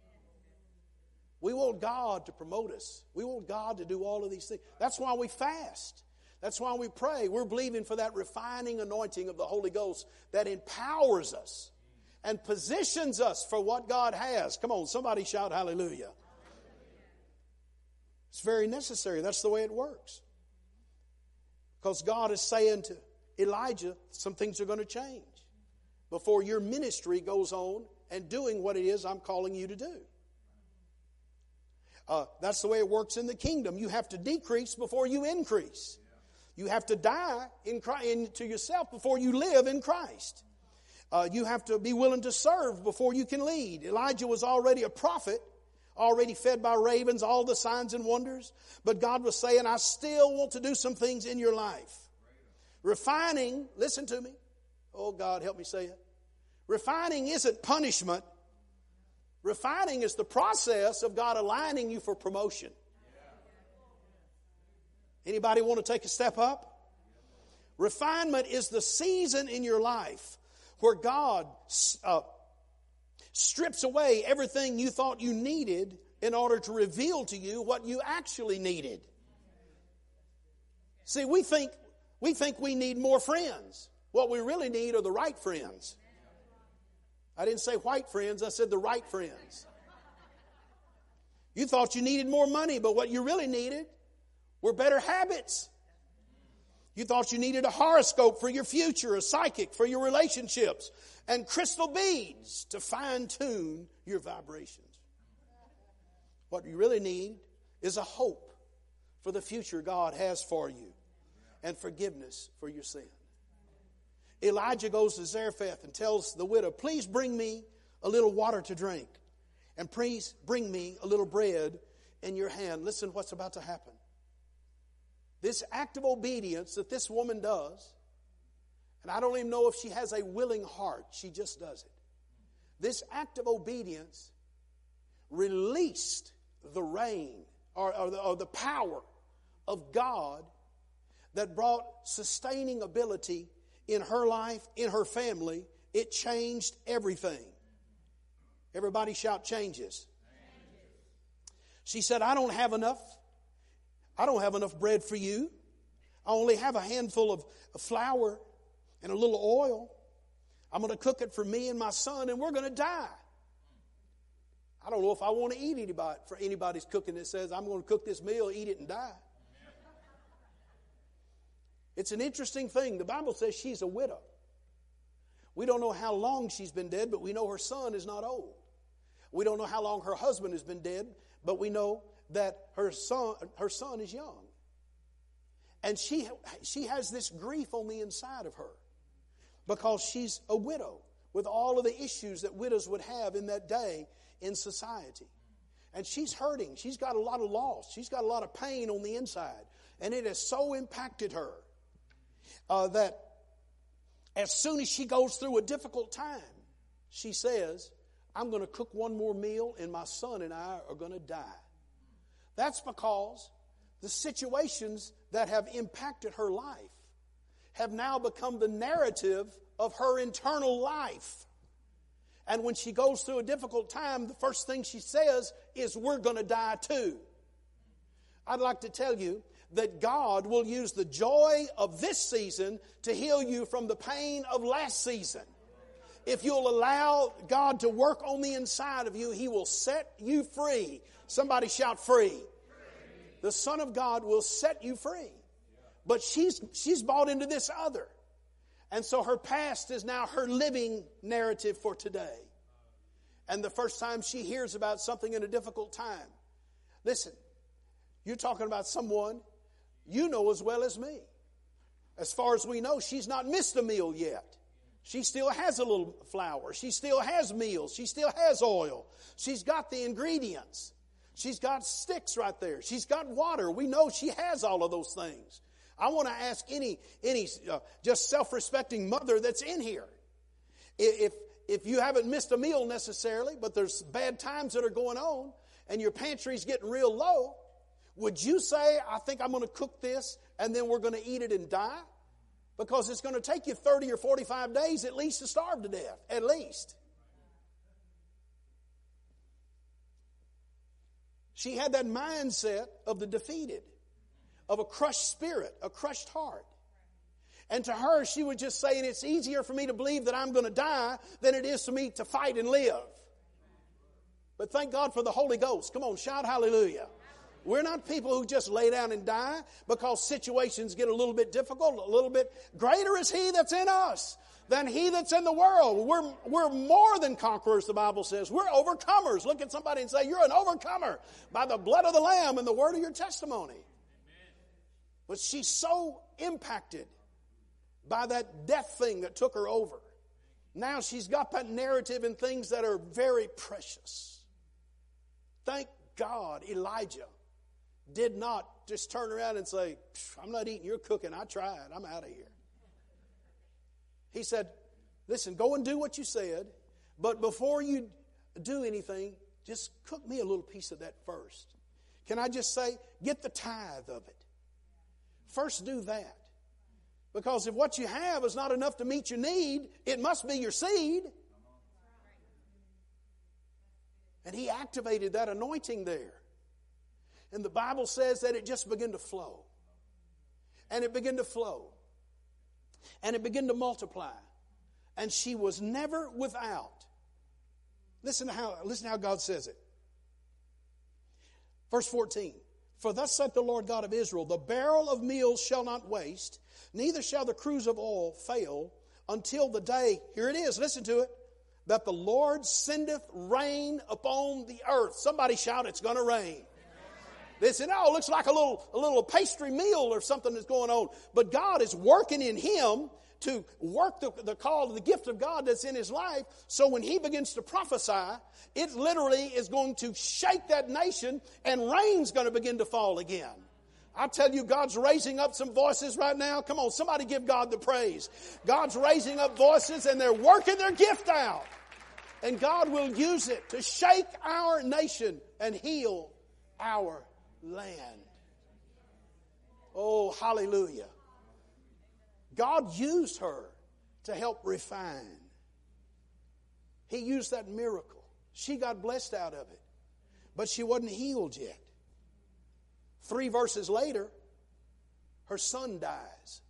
We want God to promote us. We want God to do all of these things. That's why we fast. That's why we pray. We're believing for that refining anointing of the Holy Ghost that empowers us and positions us for what God has. Come on, somebody shout hallelujah. It's very necessary. That's the way it works. Because God is saying to Elijah, some things are going to change before your ministry goes on and doing what it is I'm calling you to do. That's the way it works in the kingdom. You have to decrease before you increase. You have to die to yourself before you live in Christ. You have to be willing to serve before you can lead. Elijah was already a prophet, already fed by ravens, all the signs and wonders. But God was saying, I still want to do some things in your life. Refining, listen to me. Oh, God, help me say it. Refining isn't punishment. Refining is the process of God aligning you for promotion. Anybody want to take a step up? Refinement is the season in your life where God strips away everything you thought you needed in order to reveal to you what you actually needed. See, we think we need more friends. What we really need are the right friends. I didn't say white friends, I said the right friends. You thought you needed more money, but what you really needed were better habits. You thought you needed a horoscope for your future, a psychic for your relationships, and crystal beads to fine-tune your vibrations. What you really need is a hope for the future God has for you and forgiveness for your sin. Elijah goes to Zarephath and tells the widow, please bring me a little water to drink, and please bring me a little bread in your hand. Listen what's about to happen. This act of obedience that this woman does, and I don't even know if she has a willing heart, she just does it. This act of obedience released the reign or the power of God that brought sustaining ability in her life, in her family. It changed everything. Everybody shout changes. She said, I don't have enough bread for you. I only have a handful of flour and a little oil. I'm going to cook it for me and my son, and we're going to die. I don't know if I want to eat anybody's cooking that says, I'm going to cook this meal, eat it, and die. It's an interesting thing. The Bible says she's a widow. We don't know how long she's been dead, but we know her son is not old. We don't know how long her husband has been dead, but we know that her son is young. And she has this grief on the inside of her because she's a widow with all of the issues that widows would have in that day in society. And she's hurting. She's got a lot of loss. She's got a lot of pain on the inside. And it has so impacted her that as soon as she goes through a difficult time, she says, I'm going to cook one more meal and my son and I are going to die. That's because the situations that have impacted her life have now become the narrative of her internal life. And when she goes through a difficult time, the first thing she says is, we're going to die too. I'd like to tell you that God will use the joy of this season to heal you from the pain of last season. If you'll allow God to work on the inside of you, He will set you free. Somebody shout free. The Son of God will set you free. But she's bought into this other. And so her past is now her living narrative for today. And the first time she hears about something in a difficult time, listen, you're talking about someone you know as well as me. As far as we know, she's not missed a meal yet. She still has a little flour. She still has meals. She still has oil. She's got the ingredients. She's got sticks right there. She's got water. We know she has all of those things. I want to ask any just self-respecting mother that's in here, if you haven't missed a meal necessarily, but there's bad times that are going on and your pantry's getting real low, would you say, I think I'm going to cook this and then we're going to eat it and die? Because it's going to take you 30 or 45 days at least to starve to death, at least. She had that mindset of the defeated, of a crushed spirit, a crushed heart. And to her, she was just saying, it's easier for me to believe that I'm going to die than it is for me to fight and live. But thank God for the Holy Ghost. Come on, shout hallelujah. We're not people who just lay down and die because situations get a little bit difficult, a little bit. Greater is He that's in us than he that's in the world. We're more than conquerors, the Bible says. We're overcomers. Look at somebody and say, you're an overcomer by the blood of the Lamb and the word of your testimony. Amen. But she's so impacted by that death thing that took her over. Now she's got that narrative and things that are very precious. Thank God Elijah did not just turn around and say, I'm not eating your cooking. I tried. I'm out of here. He said, listen, go and do what you said, but before you do anything, just cook me a little piece of that first. Can I just say, get the tithe of it. First do that. Because if what you have is not enough to meet your need, it must be your seed. And he activated that anointing there. And the Bible says that it just began to flow. And it began to flow. And it began to multiply. And she was never without. Listen to how God says it. Verse 14. For thus saith the Lord God of Israel, the barrel of meal shall not waste, neither shall the cruse of oil fail, until the day, here it is, listen to it, that the Lord sendeth rain upon the earth. Somebody shout, it's going to rain. They said, oh, it looks like a little pastry meal or something that's going on. But God is working in him to work the call, the gift of God that's in his life. So when he begins to prophesy, it literally is going to shake that nation and rain's going to begin to fall again. I tell you, God's raising up some voices right now. Come on, somebody give God the praise. God's raising up voices and they're working their gift out. And God will use it to shake our nation and heal our land. Oh, hallelujah. God used her to help refine. He used that miracle. She got blessed out of it. But she wasn't healed yet. 3 verses later, her son dies.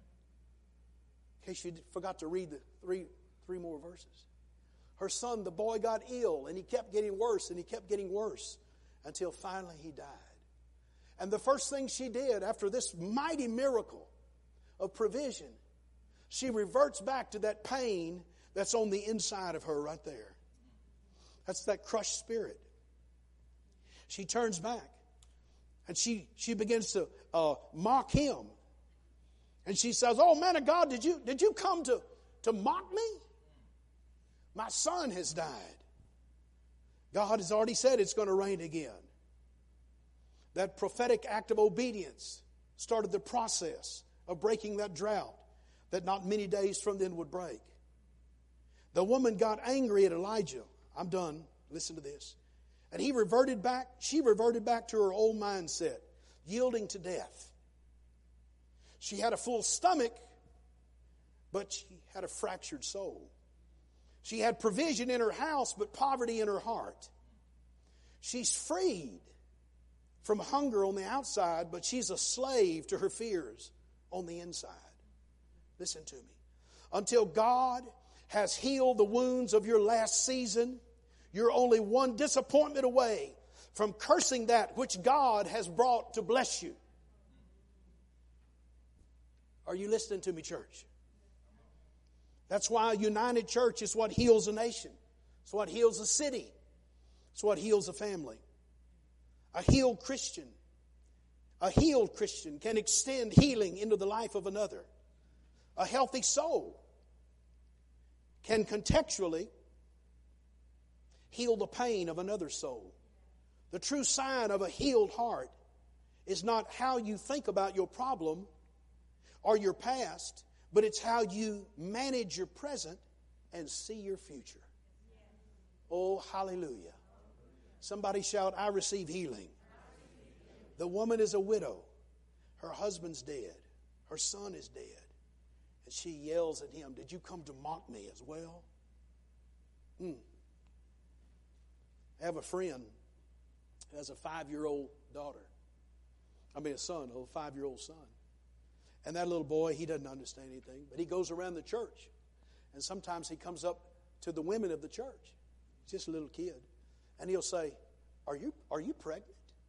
In case you forgot to read the three more verses. Her son, the boy, got ill, and he kept getting worse, and he kept getting worse, until finally he died. And the first thing she did after this mighty miracle of provision, she reverts back to that pain that's on the inside of her right there. That's that crushed spirit. She turns back. And she begins to mock him. And she says, oh, man of God, did you come to mock me? My son has died. God has already said it's going to rain again. That prophetic act of obedience started the process of breaking that drought that not many days from then would break. The woman got angry at Elijah. I'm done. Listen to this. And she reverted back to her old mindset, yielding to death. She had a full stomach, but she had a fractured soul. She had provision in her house, but poverty in her heart. She's freed from hunger on the outside, but she's a slave to her fears on the inside. Listen to me. Until God has healed the wounds of your last season, you're only one disappointment away from cursing that which God has brought to bless you. Are you listening to me, church? That's why a united church is what heals a nation. It's what heals a city. It's what heals a family. A healed Christian can extend healing into the life of another. A healthy soul can contextually heal the pain of another soul. The true sign of a healed heart is not how you think about your problem or your past, but it's how you manage your present and see your future. Oh, hallelujah. Somebody shout, I receive healing. The woman is a widow. Her husband's dead. Her son is dead. And she yells at him, did you come to mock me as well? I have a friend who has a 5-year-old daughter. A son, a 5-year-old son. And that little boy, he doesn't understand anything, but he goes around the church. And sometimes he comes up to the women of the church. He's just a little kid. And he'll say, Are you pregnant?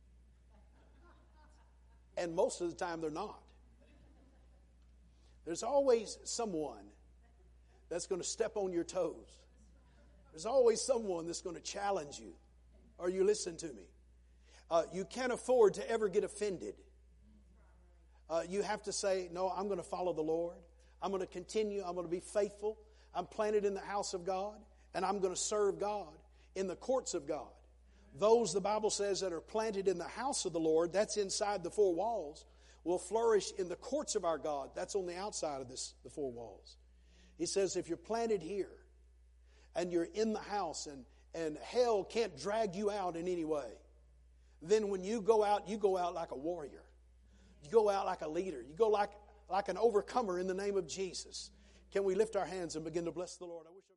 And most of the time they're not. There's always someone that's going to step on your toes. There's always someone that's going to challenge you. Are you listening to me? You can't afford to ever get offended. You have to say, no, I'm going to follow the Lord. I'm going to continue. I'm going to be faithful. I'm planted in the house of God, and I'm going to serve God in the courts of God. Those, the Bible says, that are planted in the house of the Lord, that's inside the 4 walls, will flourish in the courts of our God. That's on the outside of the 4 walls. He says, if you're planted here and you're in the house and hell can't drag you out in any way, then when you go out like a warrior. You go out like a leader. You go like an overcomer in the name of Jesus. Can we lift our hands and begin to bless the Lord? I wish